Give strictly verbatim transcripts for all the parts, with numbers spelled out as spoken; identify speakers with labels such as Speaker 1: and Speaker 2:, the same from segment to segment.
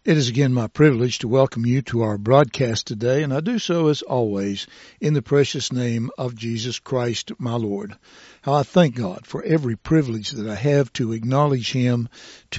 Speaker 1: It is again my privilege to welcome you to our broadcast today, and I do so as always in the precious name of Jesus Christ, my Lord. How I thank God for every privilege that I have to acknowledge Him,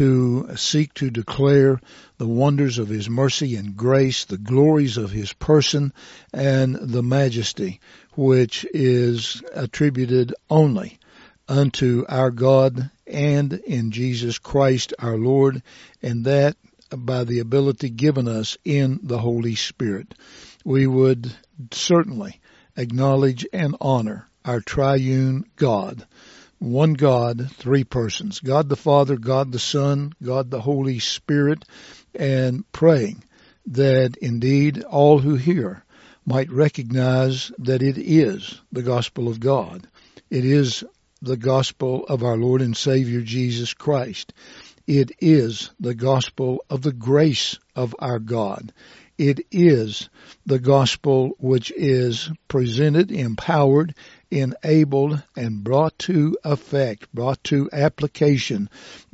Speaker 1: to seek to declare the wonders of His mercy and grace, the glories of His person, and the majesty which is attributed only unto our God and in Jesus Christ our Lord, and that by the ability given us in the Holy Spirit. We would certainly acknowledge and honor our triune God. One God, three persons, God the Father, God the Son, God the Holy Spirit, and praying that indeed all who hear might recognize that it is the gospel of God. It is the gospel of our Lord and Savior Jesus Christ. It is the gospel of the grace of our God. It is the gospel which is presented, empowered, enabled, and brought to effect, brought to application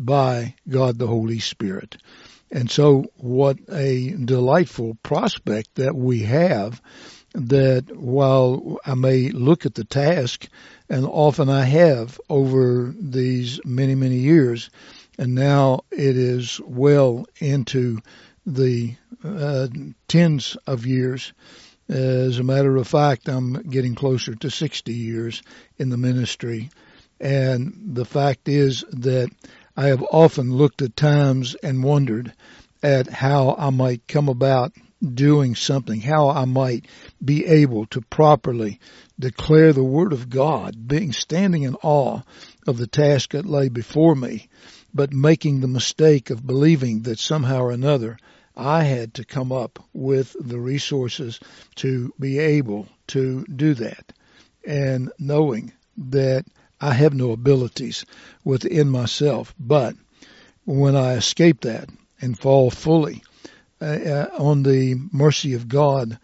Speaker 1: by God the Holy Spirit. And so what a delightful prospect that we have, that while I may look at the task, and often I have over these many, many years, and now it is well into the uh, tens of years. As a matter of fact, I'm getting closer to sixty years in the ministry. And the fact is that I have often looked at times and wondered at how I might come about doing something, how I might be able to properly declare the Word of God, being standing in awe of the task that lay before me, but making the mistake of believing that somehow or another I had to come up with the resources to be able to do that, and knowing that I have no abilities within myself. But when I escape that and fall fully uh, on the mercy of God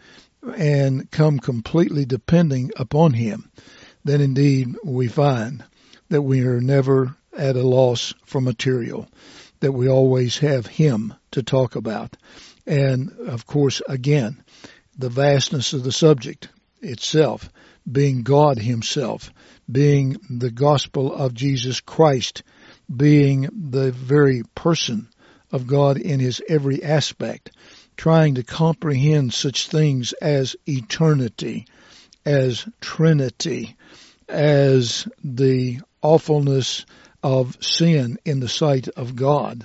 Speaker 1: and come completely depending upon Him, then indeed we find that we are never at a loss for material, that we always have Him to talk about. And of course, again, the vastness of the subject itself, being God Himself, being the gospel of Jesus Christ, being the very person of God in His every aspect, trying to comprehend such things as eternity, as Trinity, as the awfulness of sin in the sight of God,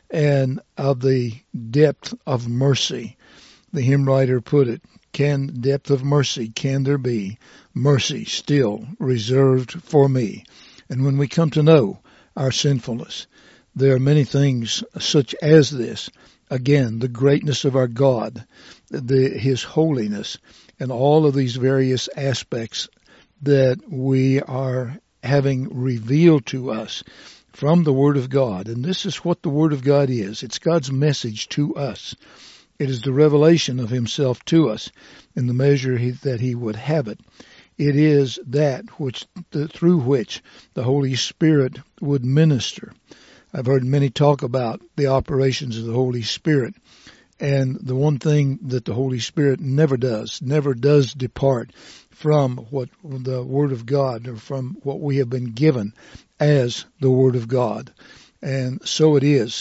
Speaker 1: and of the depth of mercy. The hymn writer put it, can depth of mercy, can there be mercy still reserved for me? And when we come to know our sinfulness, there are many things such as this. Again, the greatness of our God, the, His holiness, and all of these various aspects that we are having revealed to us from the Word of God. And this is what the Word of God is. It's God's message to us. It is the revelation of Himself to us in the measure he, that He would have it. It is that which, the, through which the Holy Spirit would minister. I've heard many talk about the operations of the Holy Spirit. And the one thing that the Holy Spirit never does, never does depart from what the Word of God, or from what we have been given as the Word of God. And so it is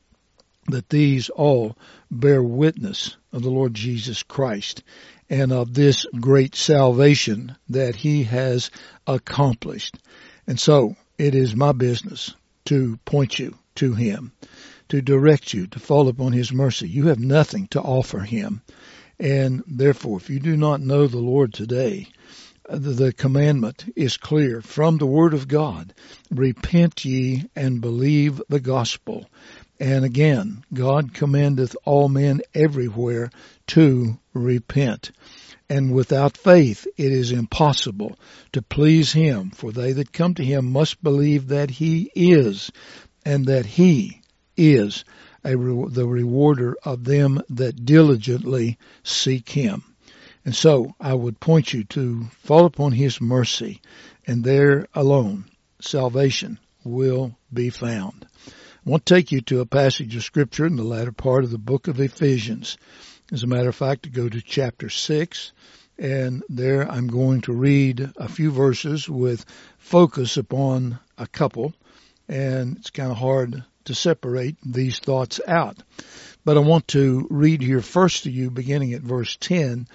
Speaker 1: that these all bear witness of the Lord Jesus Christ and of this great salvation that He has accomplished. And so it is my business to point you to Him, to direct you to fall upon His mercy. You have nothing to offer Him. And therefore, if you do not know the Lord today, the, the commandment is clear from the Word of God. Repent ye and believe the gospel. And again, God commandeth all men everywhere to repent. And without faith it is impossible to please Him, for they that come to Him must believe that He is, and that He is a re- the rewarder of them that diligently seek Him. And so I would point you to fall upon His mercy, and there alone salvation will be found. I want to take you to a passage of Scripture in the latter part of the book of Ephesians. As a matter of fact, to go to chapter six, and there I'm going to read a few verses with focus upon a couple, and it's kind of hard to separate these thoughts out. But I want to read here first to you, beginning at verse ten,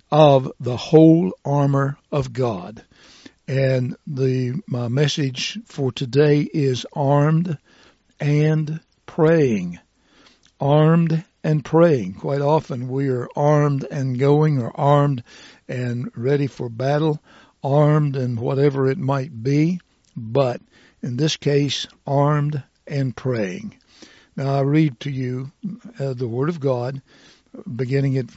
Speaker 1: of the whole armor of God. And the my message for today is armed and praying. Armed and praying. Quite often we are armed and going, or armed and ready for battle, armed and whatever it might be, but in this case, armed and praying. Now I read to you uh, the Word of God, beginning at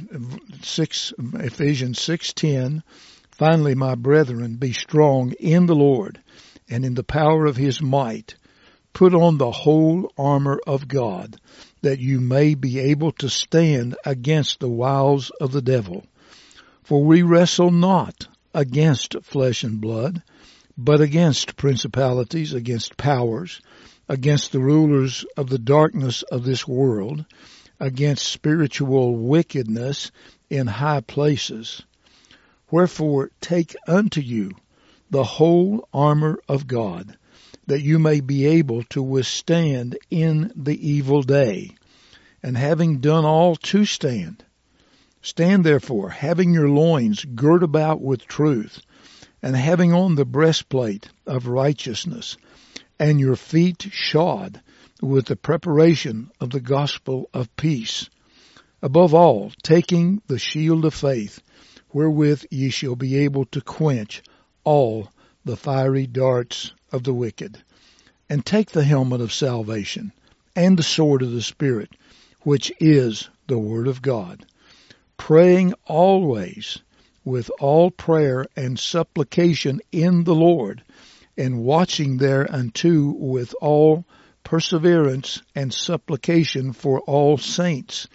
Speaker 1: six, Ephesians six ten. Finally, my brethren, be strong in the Lord and in the power of his might. Put on the whole armor of God, that you may be able to stand against the wiles of the devil. For we wrestle not against flesh and blood, but against principalities, against powers, against the rulers of the darkness of this world, against spiritual wickedness in high places. Wherefore take unto you the whole armor of God, that you may be able to withstand in the evil day. And having done all to stand, stand therefore, having your loins girt about with truth, and having on the breastplate of righteousness, and your feet shod with the preparation of the gospel of peace. Above all, taking the shield of faith, wherewith ye shall be able to quench all the fiery darts of the wicked. And take the helmet of salvation, and the sword of the Spirit, which is the Word of God, praying always with all prayer and supplication in the Lord, and watching thereunto with all perseverance and supplication for all saints,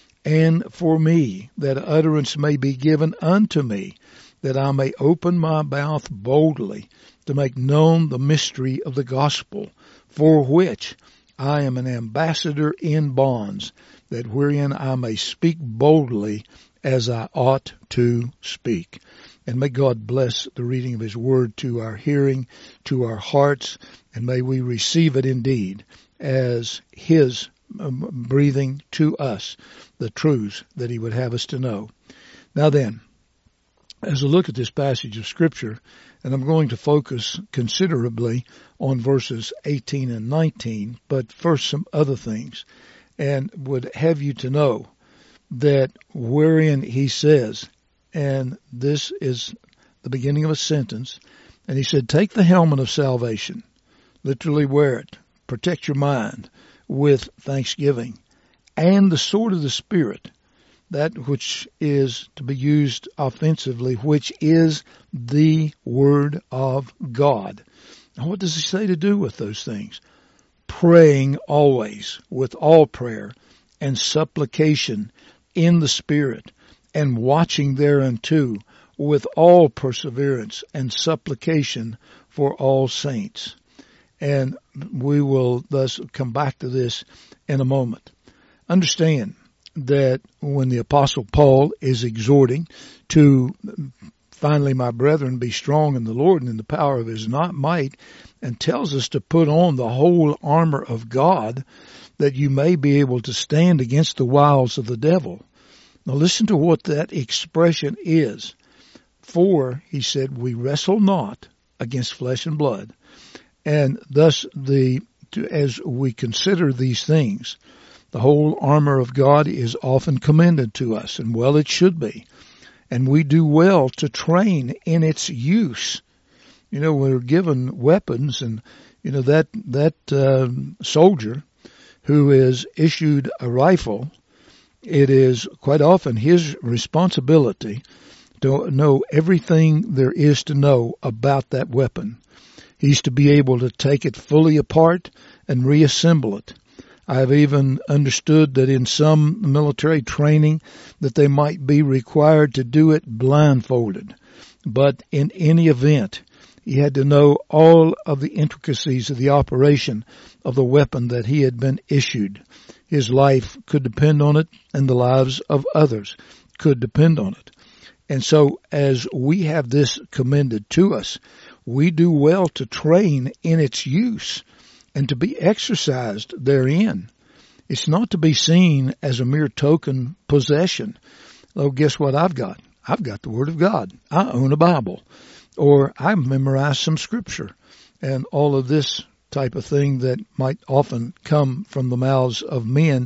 Speaker 1: and for me, that utterance may be given unto me, that I may open my mouth boldly to make known the mystery of the gospel, for which I am an ambassador in bonds, that wherein I may speak boldly as I ought to speak. And may God bless the reading of his word to our hearing, to our hearts, and may we receive it indeed as his breathing to us the truths that he would have us to know. Now then, as I look at this passage of Scripture, and I'm going to focus considerably on verses eighteen and nineteen, but first some other things, and would have you to know that wherein he says, and this is the beginning of a sentence, and he said, take the helmet of salvation, literally wear it, protect your mind with thanksgiving, and the sword of the Spirit, that which is to be used offensively, which is the Word of God. Now, what does he say to do with those things? Praying always with all prayer and supplication in the Spirit, and watching thereunto with all perseverance and supplication for all saints. And we will thus come back to this in a moment. Understand that when the Apostle Paul is exhorting to, finally, my brethren, be strong in the Lord and in the power of his might, and tells us to put on the whole armor of God, that you may be able to stand against the wiles of the devil. Now listen to what that expression is. For, he said, we wrestle not against flesh and blood. And thus, the as we consider these things, the whole armor of God is often commended to us, and well it should be. And we do well to train in its use. You know, we're given weapons, and, you know, that, that uh, soldier who is issued a rifle, it is quite often his responsibility to know everything there is to know about that weapon. He's to be able to take it fully apart and reassemble it. I've even understood that in some military training that they might be required to do it blindfolded. But in any event, He had to know all of the intricacies of the operation of the weapon that he had been issued. His life could depend on it, and the lives of others could depend on it. And so as we have this commended to us, we do well to train in its use and to be exercised therein. It's not to be seen as a mere token possession. Oh, guess what I've got? I've got the Word of God. I own a Bible. Or I've memorized some Scripture. And all of this type of thing that might often come from the mouths of men,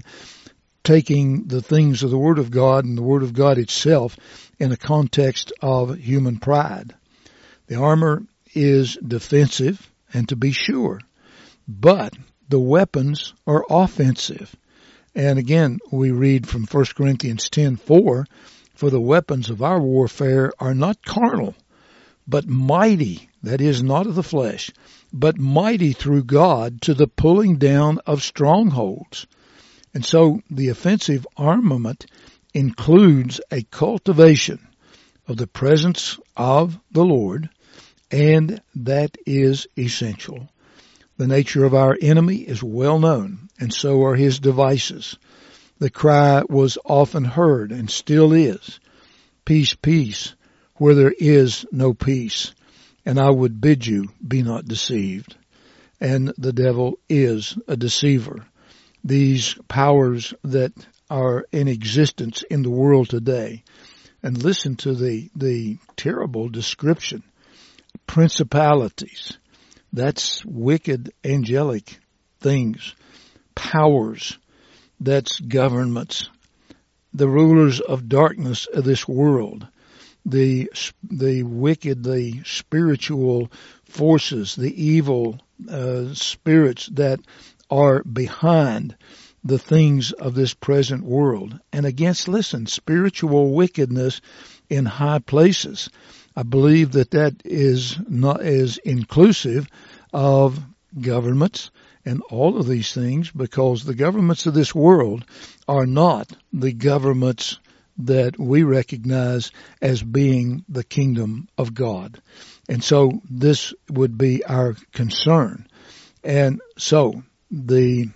Speaker 1: taking the things of the Word of God and the Word of God itself in a context of human pride. The armor is defensive, and to be sure, but the weapons are offensive. And again, we read from First Corinthians ten four, for the weapons of our warfare are not carnal, but mighty, that is, not of the flesh, but mighty through God to the pulling down of strongholds. And so the offensive armament includes a cultivation of the presence of the Lord, and that is essential. The nature of our enemy is well known, and so are his devices. The cry was often heard, and still is, peace, peace, where there is no peace. And I would bid you, be not deceived. And the devil is a deceiver. These powers that are in existence in the world today, and listen to the, the terrible description, principalities, that's wicked angelic things, powers, that's governments, the rulers of darkness of this world, the the wicked, the spiritual forces, the evil uh, spirits that are behind the things of this present world, and against, listen, spiritual wickedness in high places. I believe that that is not as inclusive of governments and all of these things, because the governments of this world are not the governments that we recognize as being the kingdom of God. And so this would be our concern. And so the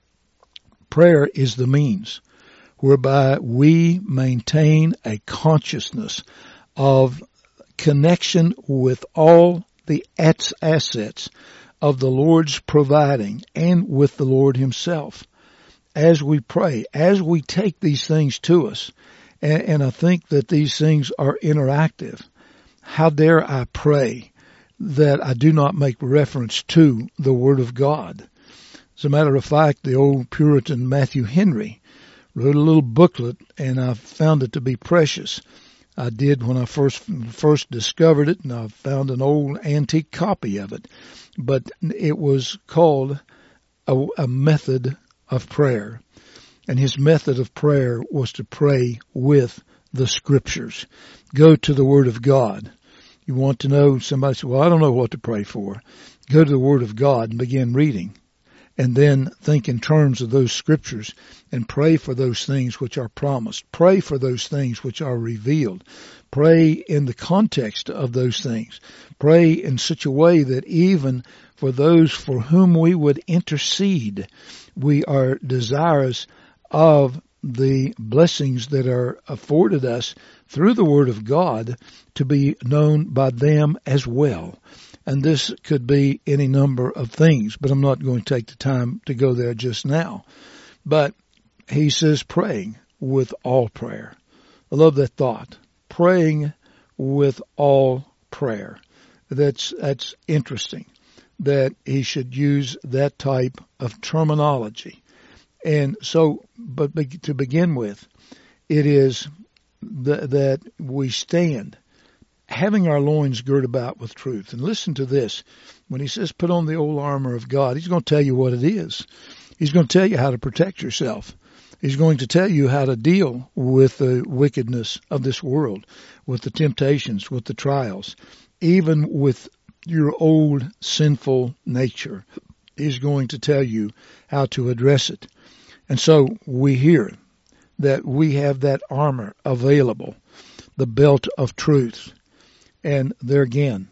Speaker 1: prayer is the means whereby we maintain a consciousness of connection with all the assets of the Lord's providing and with the Lord himself as we pray, as we take these things to us. And, and I think that these things are interactive. How dare I pray that I do not make reference to the Word of God? As a matter of fact, the old Puritan Matthew Henry wrote a little booklet, and I found it to be precious. I did when I first first discovered it, and I found an old antique copy of it. But it was called a, a Method of Prayer. And his method of prayer was to pray with the Scriptures. Go to the Word of God. You want to know, somebody said, well, I don't know what to pray for. Go to the Word of God and begin reading. And then think in terms of those Scriptures and pray for those things which are promised. Pray for those things which are revealed. Pray in the context of those things. Pray in such a way that even for those for whom we would intercede, we are desirous of the blessings that are afforded us through the Word of God to be known by them as well. And this could be any number of things, but I'm not going to take the time to go there just now. But he says praying with all prayer. I love that thought. Praying with all prayer. That's, that's interesting that he should use that type of terminology. And so, but to begin with, it is th- that we stand having our loins girt about with truth. And listen to this. When he says put on the old armor of God, he's going to tell you what it is. He's going to tell you how to protect yourself. He's going to tell you how to deal with the wickedness of this world, with the temptations, with the trials, even with your old sinful nature. He's going to tell you how to address it. And so we hear that we have that armor available, the belt of truth. And there again,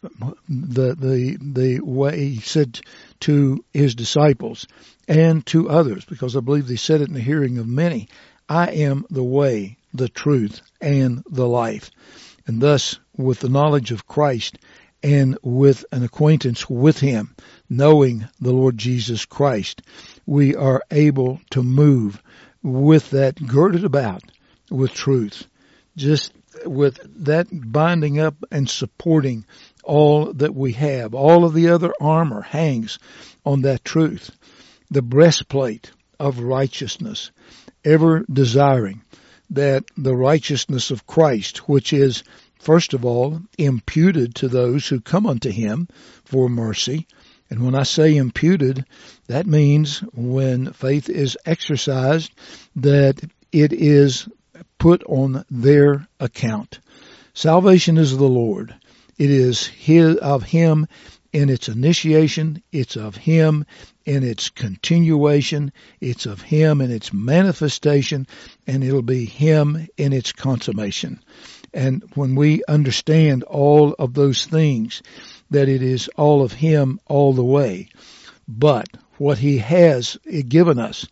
Speaker 1: the the the way he said to his disciples and to others, because I believe they said it in the hearing of many, I am the way, the truth, and the life. And thus, with the knowledge of Christ and with an acquaintance with him, knowing the Lord Jesus Christ, we are able to move with that girded about with truth, just with that binding up and supporting all that we have. All of the other armor hangs on that truth. The breastplate of righteousness, ever desiring that the righteousness of Christ, which is first of all imputed to those who come unto him for mercy. And when I say imputed, that means when faith is exercised, that it is put on their account. Salvation is the Lord. It is his, of him in its initiation. It's of him in its continuation. It's of him in its manifestation. And it'll be him in its consummation. And when we understand all of those things, that it is all of him all the way. But what he has given us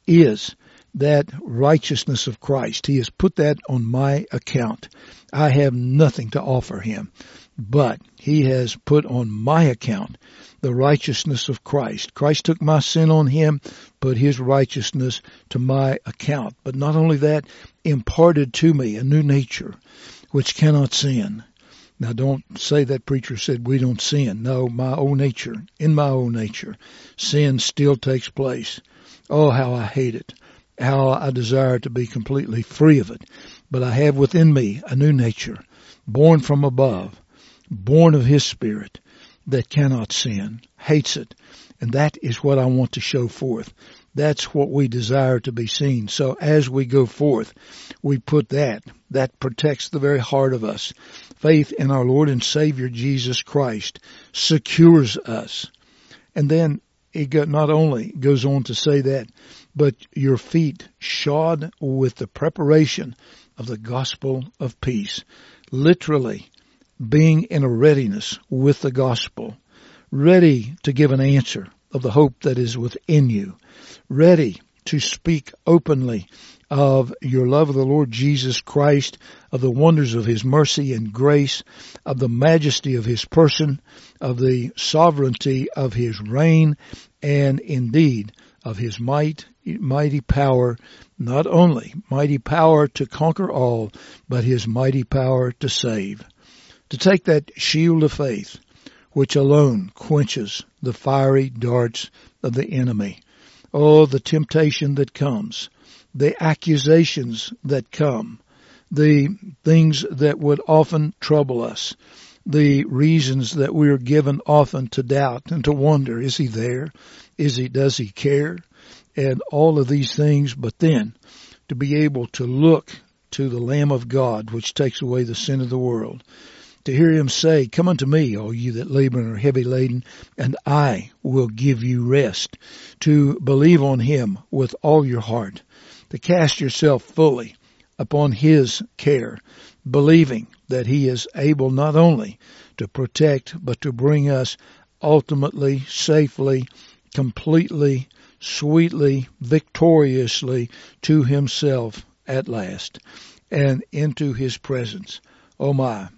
Speaker 1: is that righteousness of Christ. He has put that on my account. I have nothing to offer him, but he has put on my account the righteousness of Christ. Christ took my sin on him, put his righteousness to my account. But not only that, imparted to me a new nature which cannot sin. Now don't say that preacher said we don't sin. No, my own nature, in my own nature, sin still takes place. Oh, how I hate it. How I desire to be completely free of it. But I have within me a new nature, born from above, born of his Spirit, that cannot sin, hates it. And that is what I want to show forth. That's what we desire to be seen. So as we go forth, we put that. That protects the very heart of us. Faith in our Lord and Savior Jesus Christ secures us. And then it not only goes on to say that, but your feet shod with the preparation of the gospel of peace. Literally being in a readiness with the gospel, ready to give an answer of the hope that is within you, ready to speak openly of your love of the Lord Jesus Christ, of the wonders of his mercy and grace, of the majesty of his person, of the sovereignty of his reign, and indeed of his might, mighty power, not only mighty power to conquer all, but his mighty power to save. To take that shield of faith, which alone quenches the fiery darts of the enemy. Oh, the temptation that comes, the accusations that come, the things that would often trouble us, the reasons that we are given often to doubt and to wonder, is he there? Is he, does he care? And all of these things, but then to be able to look to the Lamb of God, which takes away the sin of the world, to hear him say, come unto me, all you that labor and are heavy laden, and I will give you rest. To believe on him with all your heart, to cast yourself fully upon his care, believing that he is able not only to protect, but to bring us ultimately, safely, completely, sweetly, victoriously to himself at last, and into his presence. Oh my,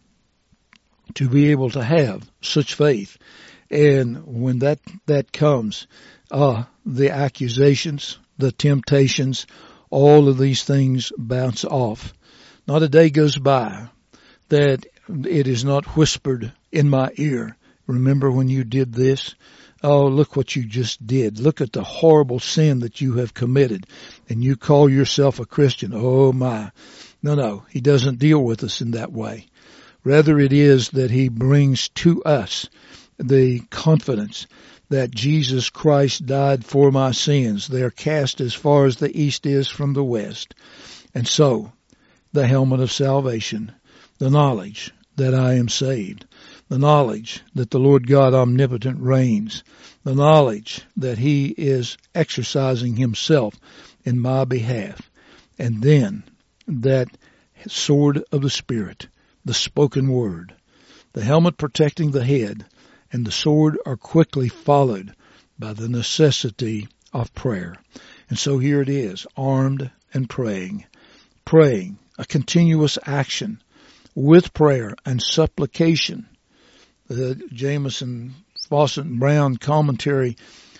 Speaker 1: to be able to have such faith. And when that, that comes, uh, the accusations, the temptations, all of these things bounce off. Not a day goes by that it is not whispered in my ear. Remember when you did this? Oh, look what you just did. Look at the horrible sin that you have committed. And you call yourself a Christian. Oh my. No, no, he doesn't deal with us in that way. Rather it is that he brings to us the confidence that Jesus Christ died for my sins. They are cast as far as the east is from the west. And so, the helmet of salvation, the knowledge that I am saved, the knowledge that the Lord God omnipotent reigns, the knowledge that he is exercising himself in my behalf, and then that sword of the Spirit, the spoken word, The helmet protecting the head and the sword are quickly followed by the necessity of prayer. And so here it is, armed and praying. Praying, a continuous action with prayer and supplication. The Jamieson, Fawcett, and Brown commentary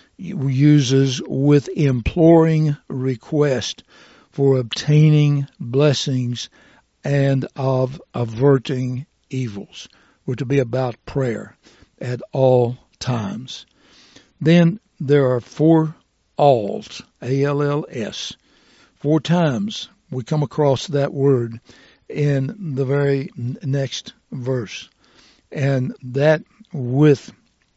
Speaker 1: uses with imploring request for obtaining blessings and of averting evils. We're to be about prayer at all times. Then there are four alls, A L L S. Four times we come across that word in the very next verse. And that with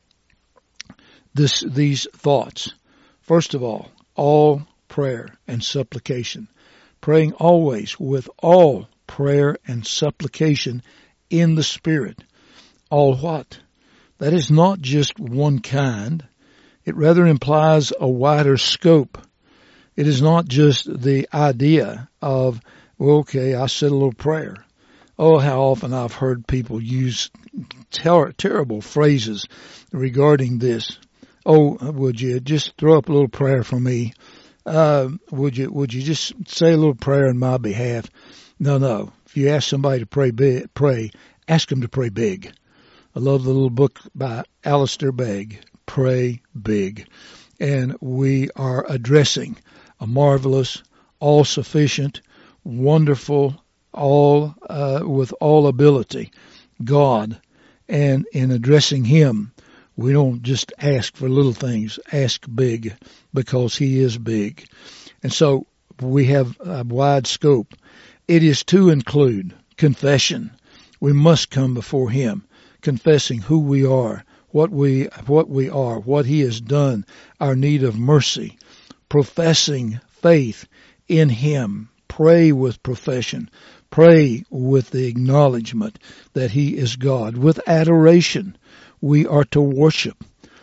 Speaker 1: this, these thoughts. First of all, all prayer and supplication. Praying always with all prayer and supplication in the Spirit. All what? That is not just one kind. It rather implies a wider scope. It is not just the idea of, well, okay, I said a little prayer. Oh, how often I've heard people use ter- terrible phrases regarding this. Oh, would you just throw up a little prayer for me? Uh, would you, would you just say a little prayer on my behalf? No, no. If you ask somebody to pray big, pray, ask them to pray big. I love the little book by Alistair Begg, Pray Big. And we are addressing a marvelous, all-sufficient, wonderful, all uh, with all ability, God. And in addressing Him, we don't just ask for little things, ask big, because He is big. And so we have a wide scope. It is to include confession. We must come before Him, confessing who we are, what we what we are, what He has done, our need of mercy, professing faith in Him. Pray with profession. Pray with the acknowledgement that He is God. With adoration, we are to worship.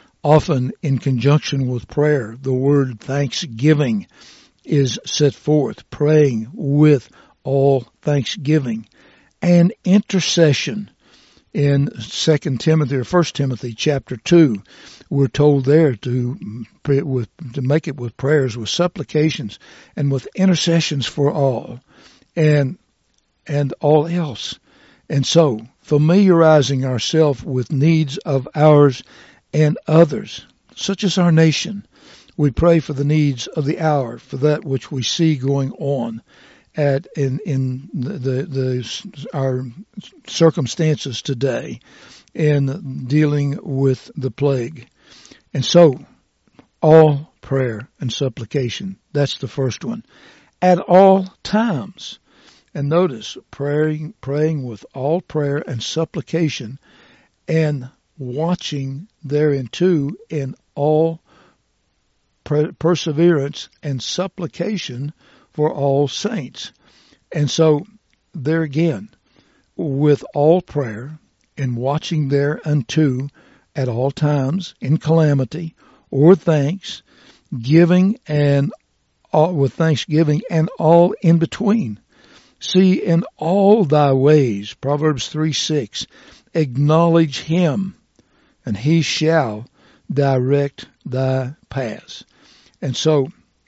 Speaker 1: Often in conjunction with prayer, the word thanksgiving is set forth, praying with all thanksgiving. And intercession. In Second Timothy or First Timothy chapter two, we're told there to pray with, to make it with prayers, with supplications, and with intercessions for all, and and all else. And so, familiarizing ourselves with needs of ours and others, such as our nation, we pray for the needs of the hour, for that which we see going on at in in the, the the our circumstances today in dealing with the plague. And so all prayer and supplication, that's the first one, at all times. And notice praying praying with all prayer and supplication, and watching thereunto in all per- perseverance and supplication for all saints. And so, there again, with all prayer and watching thereunto at all times in calamity or thanks, giving and all, with thanksgiving and all in between. See, in all thy ways, Proverbs three six, acknowledge Him, and He shall direct thy paths. And so,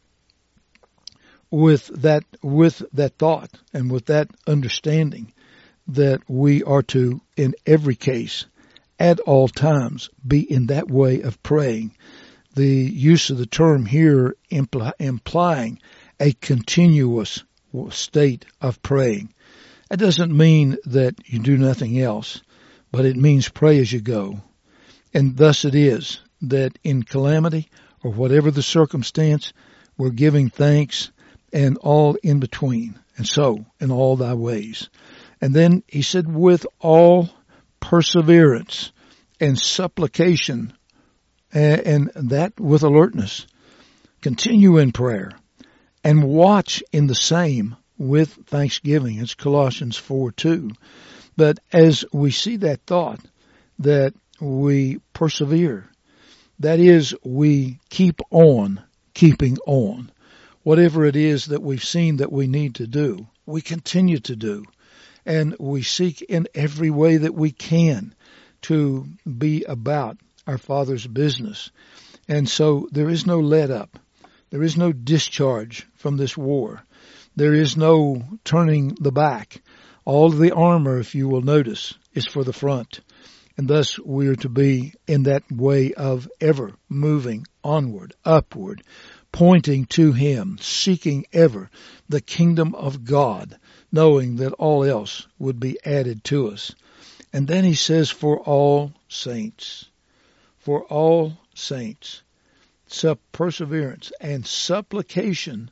Speaker 1: with that, with that thought and with that understanding that we are to, in every case, at all times, be in that way of praying. The use of the term here imply, implying a continuous state of praying. That doesn't mean that you do nothing else, but it means pray as you go. And thus it is that in calamity or whatever the circumstance, we're giving thanks and all in between. And so, in all thy ways. And then he said, with all perseverance and supplication, and that with alertness. Continue in prayer and watch in the same with thanksgiving. It's Colossians four two. But as we see that thought, that we persevere, that is, we keep on keeping on. Whatever it is that we've seen that we need to do, we continue to do. and we seek in every way that we can to be about our Father's business. And so there is no let up. There is no discharge from this war. There is no turning the back. All of the armor, if you will notice, is for the front. And thus we are to be in that way of ever moving onward, upward, pointing to Him, seeking ever the kingdom of God, knowing that all else would be added to us. And then he says, for all saints, for all saints, sup- perseverance and supplication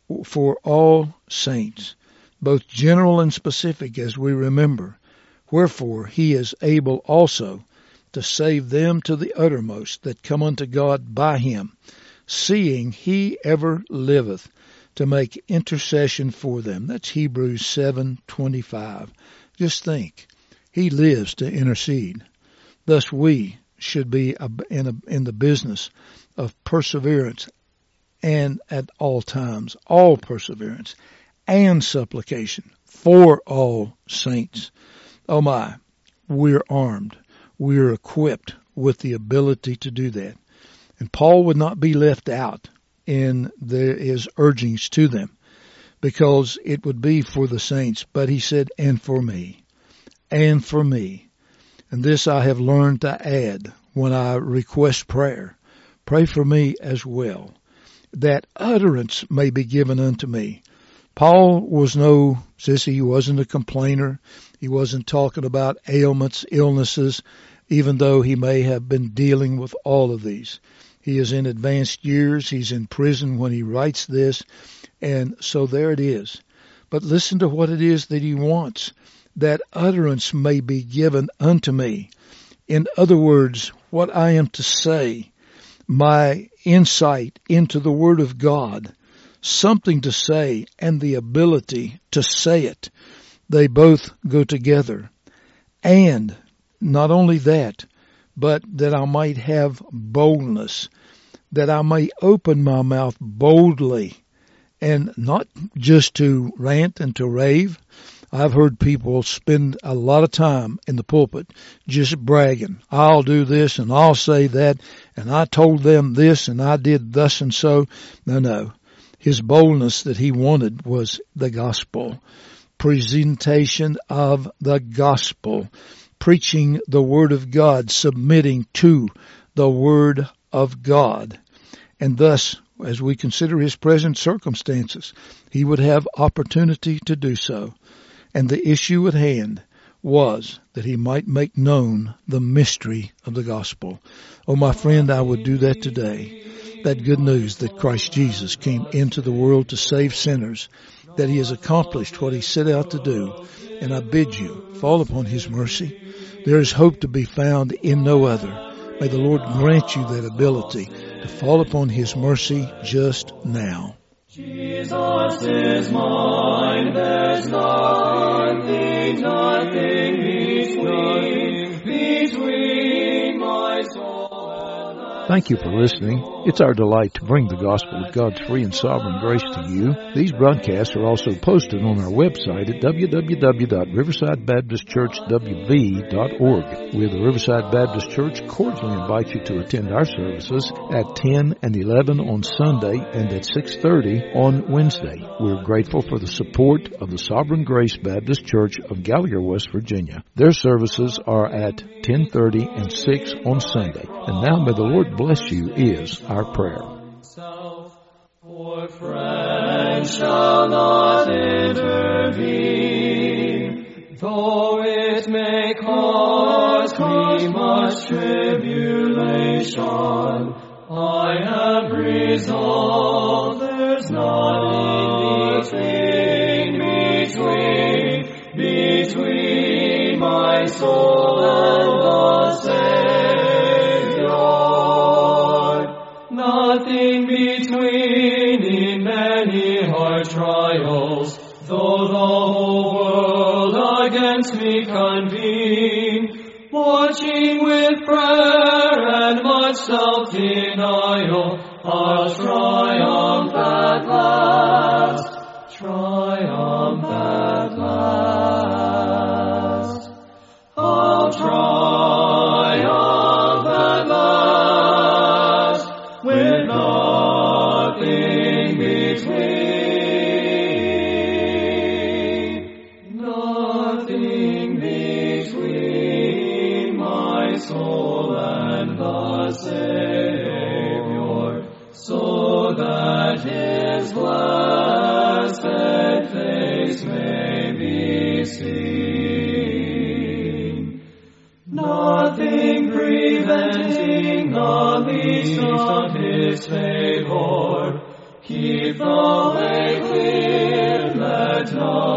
Speaker 1: for all saints, both general and specific, as we remember. Wherefore he is able also to save them to the uttermost that come unto God by him, seeing he ever liveth to make intercession for them. That's Hebrews seven twenty-five. Just think, he lives to intercede. Thus we should be in, a, in the business of perseverance, and at all times, all perseverance and supplication for all saints. Oh my, we're armed. We're equipped with the ability to do that. And Paul would not be left out in the, his urgings to them, because it would be for the saints. But he said, and for me, and for me. And this I have learned to add when I request prayer. Pray for me as well, that utterance may be given unto me. Paul was no sissy. He wasn't a complainer. He wasn't talking about ailments, illnesses, even though he may have been dealing with all of these. He is in advanced years. He's in prison when he writes this. And so there it is. But listen to what it is that he wants, that utterance may be given unto me. In other words, what I am to say, my insight into the Word of God, something to say and the ability to say it. They both go together. And not only that, but that I might have boldness, that I may open my mouth boldly, and not just to rant and to rave. I've heard people spend a lot of time in the pulpit just bragging. I'll do this and I'll say that, and I told them this and I did thus and so. No, no. His boldness that he wanted was the gospel, presentation of the gospel, preaching the Word of God, submitting to the Word of God. And thus, as we consider his present circumstances, he would have opportunity to do so. And the issue at hand was that he might make known the mystery of the gospel. Oh, my friend, I would do that today. That good news that Christ Jesus came into the world to save sinners, that he has accomplished what he set out to do. And I bid you, fall upon his mercy. There is hope to be found in no other. May the Lord grant you that ability to fall upon his mercy just now.
Speaker 2: Jesus is mine, there's nothing, nothing between, between my soul and
Speaker 1: Thank you for listening. It's our delight to bring the gospel of God's free and sovereign grace to you. These broadcasts are also posted on our website at w w w dot riverside baptist church w v dot org. We of the Riverside Baptist Church cordially invite you to attend our services at ten and eleven on Sunday and at six thirty on Wednesday. We're grateful for the support of the Sovereign Grace Baptist Church of Gallagher, West Virginia. Their services are at ten thirty and six on Sunday. And now may the Lord bless you is our prayer.
Speaker 2: For friends shall not intervene, though it may cause me much tribulation. I have resolved there's nothing between, between my soul and the Savior. Nothing between in many hard trials, though the whole world against me convene. Watching with prayer and much self-denial, I'll triumph at last, triumph at last. night.